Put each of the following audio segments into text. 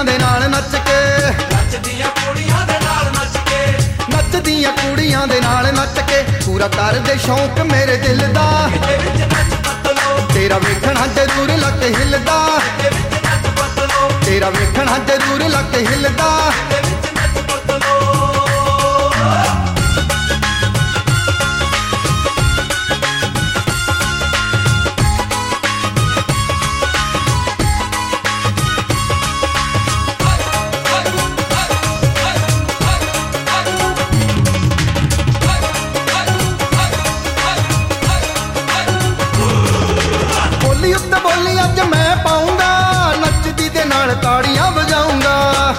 ਕੁੜੀਆਂ ਦੇ ਨਾਲ ਨੱਚ ਕੇ, ਨੱਚਦੀਆਂ ਕੁੜੀਆਂ ਦੇ ਨਾਲ ਨੱਚ ਕੇ, ਨੱਚਦੀਆਂ ਕੁੜੀਆਂ ਦੇ ਨਾਲ ਨੱਚ ਕੇ ਪੂਰਾ ਕਰਦੇ ਸ਼ੌਂਕ ਮੇਰੇ ਦਿਲ ਦਾ। ਇਹਦੇ ਵਿੱਚ ਨੱਚ ਪਤਲੋ, ਤੇਰਾ ਵੇਖਣਾ ਜ਼ਰੂਰ ਲੱਕ ਹਿੱਲਦਾ, ਇਹਦੇ ਵਿੱਚ ਨੱਚ ਪਤਲੋ, ਤੇਰਾ ਵੇਖਣਾ ਜ਼ਰੂਰ ਲੱਕ ਹਿੱਲਦਾ। ਇਹਦੇ ਵਿੱਚ ਨੱਚ ਪਤਲੋ। ਬੋਲੀ ਉੱਤੇ ਬੋਲੀ ਅੱਜ ਮੈਂ ਪਾਉਂਗਾ, ਨੱਚਦੀ ਦੇ ਨਾਲ ਤਾੜੀਆਂ ਵਜਾਉਂਗਾ।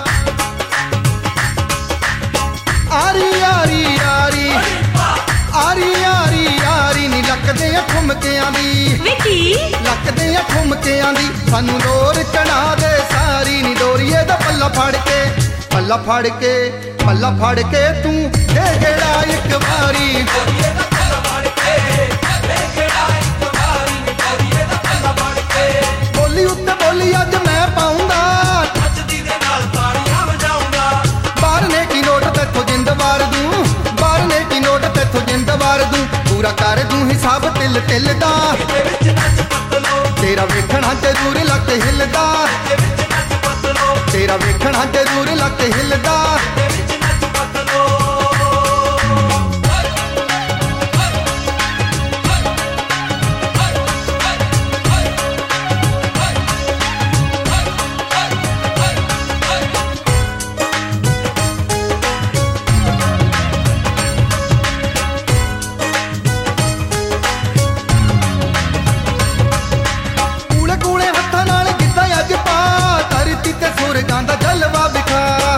ਆਰੀ ਆਰੀ ਆਰੀ ਆਰੀ ਆਰੀ ਆਰੀ ਨੀ ਲੱਕਦੇ ਆ ਠੁਮਕਿਆਂ ਦੀ, ਵੇ ਕੀ ਲੱਕਦੇ ਆ ਠੁਮਕਿਆਂ ਦੀ ਸਾਨੂੰ ਲੋਰ ਚੜਾ ਦੇ ਸਾਰੀ ਨੀ ਡੋਰੀਏ ਦਾ ਪੱਲਾ ਫੜ ਕੇ, ਪੱਲਾ ਫੜ ਕੇ, ਪੱਲਾ ਫੜ ਕੇ ਤੂੰ ਦੇ ਗੇੜਾ ਇੱਕ ਵਾਰੀ। ਗੋਰੀਏ ਦਾ ਪੱਲਾ ਫੜ ਕੇ, ਵੇ ਕਿਹੜਾ ਇੱਕ ਵਾਰੀ ਨੀ ਗੋਰੀਏ ਦਾ ਪੱਲਾ ਫੜ ਕੇ। ਬੋਲੀ ਉੱਤੇ ਬੋਲੀ ਅੱਜ ਮੈਂ ਪਾਉਂਗਾ, ਨੱਚਦੀ ਦੇ ਨਾਲ ਤਾੜੀਆਂ ਵਜਾਉਂਗਾ। ਬਾਹਰ ਨੇ ਕੀ ਨੋਟ ਤੇਥੋਂ ਜਿੰਦ ਵਾਰ ਦੂੰ, ਬਾਹਰ ਨੇ ਕੀ ਨੋਟ ਤੇਥੋਂ ਜਿੰਦ ਵਾਰ ਦੂੰ ਪੂਰਾ ਕਰ ਦੂੰ ਹਿਸਾਬ ਤਿਲ ਤਿਲ ਦਾ। ਇਹਦੇ ਵਿੱਚ ਨੱਚ ਪਤਲੋ, ਤੇਰਾ ਵੇਖਣਾ ਜ਼ਰੂਰ ਲੱਕ ਹਿੱਲਦਾ, ਇਹਦੇ ਵਿੱਚ ਨੱਚ ਪਤਲੋ, ਤੇਰਾ ਵੇਖਣਾ ਜ਼ਰੂਰ ਲੱਕ ਹਿੱਲਦਾ। ਇਹਦੇ ਵਿੱਚ ਨੱਚ ਪਤਲੋ। ਕੂਲੇ ਕੂਲੇ ਹੱਥਾਂ ਨਾਲ ਗਿੱਧਾ ਅੱਜ ਪਾ, ਧਰਤੀ ਤੇ ਸੁਰਗਾਂ ਦਾ ਜਲਵਾ ਵਿਖਾ।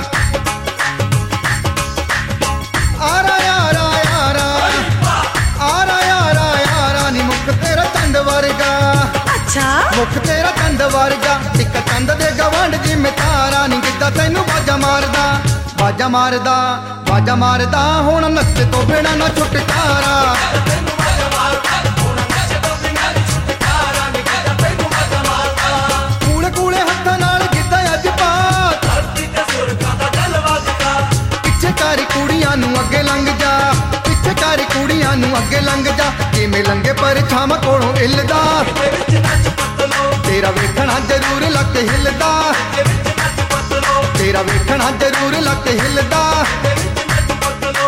ਆਰਾ ਯਾਰਾ ਯਾਰਾ ਆਰਾ ਯਾਰਾ ਯਾਰਾ ਨੀ ਮੁੱਖ ਤੇਰਾ ਚੰਦ ਵਰਗਾ, ਅੱਛਾ ਮੁੱਖ ਤੇਰਾ ਚੰਦ ਵਰਗਾ ਇੱਕ ਚੰਦ ਦੇ ਗਵਾਂਢ ਜਿਵੇਂ ਤਾਰਾ ਨੀ ਗਿੱਧਾ ਤੈਨੂੰ ਬਾਜਾ ਮਾਰਦਾ, ਬਾਜਾ ਮਾਰਦਾ, ਬਾਜਾ ਮਾਰਦਾ ਹੁਣ ਨੱਚ ਤੋਂ ਬਿਨਾਂ ਨਾ ਛੁਟਕਾਰਾ। ਤੈਨੂੰ ਮਜ਼ਾ ਮਾਰਦਾ, ਹੁਣ ਨੱਚ ਤੋਂ ਬਿਨਾਂ ਨੀ ਛੁਟਕਾਰਾ ਨੀ ਕਰਦਾ, ਤੈਨੂੰ ਮਜ਼ਾ ਮਾਰਦਾ। ਕੂਲੇ ਕੂਲੇ ਹੱਥਾਂ ਨਾਲ ਗਿੱਧਾ ਅੱਜ ਪਾ, ਧਰਤੀ ਤੇ ਸੁਰਗਾਂ ਦਾ ਜਲਵਾ ਦਿਖਾ। ਪਿੱਛੇ ਕਰ ਕੁੜੀਆਂ ਨੂੰ ਅੱਗੇ ਲੰਘ ਜਾ, ਪਿੱਛੇ ਕਰ ਕੁੜੀਆਂ ਨੂੰ ਅੱਗੇ ਲੰਘ ਜਾ ਕਿਵੇਂ ਲੰਘੇ ਪਰ ਛਾਵਾਂ ਕੋਲੋਂ ਇੱਲਦਾ। ਇਹਦੇ ਵਿੱਚ ਨੱਚ ਪਤਲੋ, ਤੇਰਾ ਵੇਖਣਾ ਜ਼ਰੂਰ ਲੱਕ ਹਿੱਲਦਾ, ਇਹਦੇ ਵਿੱਚ ਨੱਚ ਪਤਲੋ, ਤੇਰਾ ਵੇਖਣਾ ਜ਼ਰੂਰ ਲੱਕ ਹਿੱਲਦਾ। ਇਹਦੇ ਵਿੱਚ ਨੱਚ ਪਤਲੋ।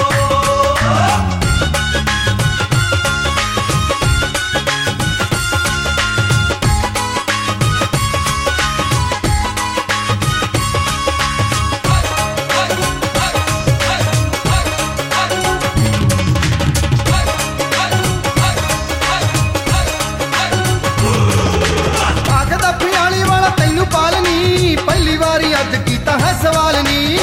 ਆਖਦਾ ਫਿਆਲੀ ਵਾਲਾ ਤੈਨੂੰ ਪਾਲਨੀ, ਪਹਿਲੀ ਵਾਰੀ ਅੱਜ ਕੀਤਾ ਹੈ ਸਵਾਲ ਨੀ।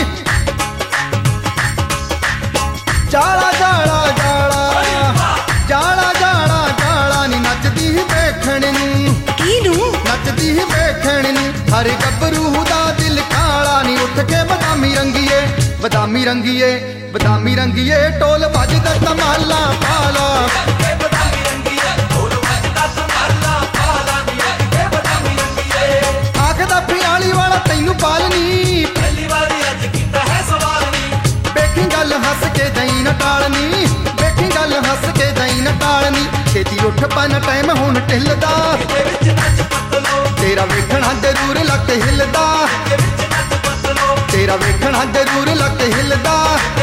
ਜਾਲਾ ਜਾਲਾ ਜਾਲਾ ਜਾਲਾ ਜਾਲਾ ਜਾਲਾ ਨੀ ਨੱਚਦੀ ਹੀ ਵੇਖਣ ਨੂੰ, ਕਿਹਨੂੰ ਨੱਚਦੀ ਹੀ ਵੇਖਣ ਨੂੰ ਹਰ ਗੱਭਰੂ ਦਾ ਦਿਲ ਕਾਲਾ ਨੀ ਉੱਠ ਕੇ ਬਦਾਮੀ ਰੰਗੀਏ, ਬਦਾਮੀ ਰੰਗੀਏ, ਬਦਾਮੀ ਰੰਗੀਏ ਢੋਲ ਵੱਜਦਾ ਧਮਾਲਾ ਪਾਲਾ। ਅੱਗੇ ਬਦਾਮੀ ਰੰਗੀਏ, ਢੋਲ ਵੱਜਦਾ ਸੰਭਾਲਾ ਪਾਲਾ ਨੀ ਅੱਗੇ ਬਦਾਮੀ ਰੰਗੀਏ। ਆਖਦਾ ਫਿਆਲੀ ਵਾਲਾ ਤੈਨੂੰ ਪਾਲਨੀ, ਪਹਿਲੀ ਵਾਰੀ ਅੱਜ ਕੀਤਾ ਹੈ ਸਵਾਲ ਨੀ। ਵੇਖੀ ਗੱਲ ਹੱਸ ਕੇ ਦਈ ਨਾ ਟਾਲਨੀ, ਵੇਖੀ ਗੱਲ ਹੱਸ ਕੇ ਦਈ ਨਾ ਟਾਲਨੀ ਛੇਤੀ ਉੱਠ ਪਨ ਟਾਈਮ ਹੁਣ ਢਿੱਲਦਾ। ਇਹਦੇ ਵਿੱਚ ਨੱਚ ਪਤਲੋ, ਤੇਰਾ ਵੇਖਣਾ ਜ਼ਰੂਰ ਲੱਕ ਹਿੱਲਦਾ, ਇਹਦੇ ਵਿੱਚ ਨੱਚ ਪਤਲੋ, ਤੇਰਾ ਵੇਖਣਾ ਜ਼ਰੂਰ ਲੱਕ ਹਿੱਲਦਾ।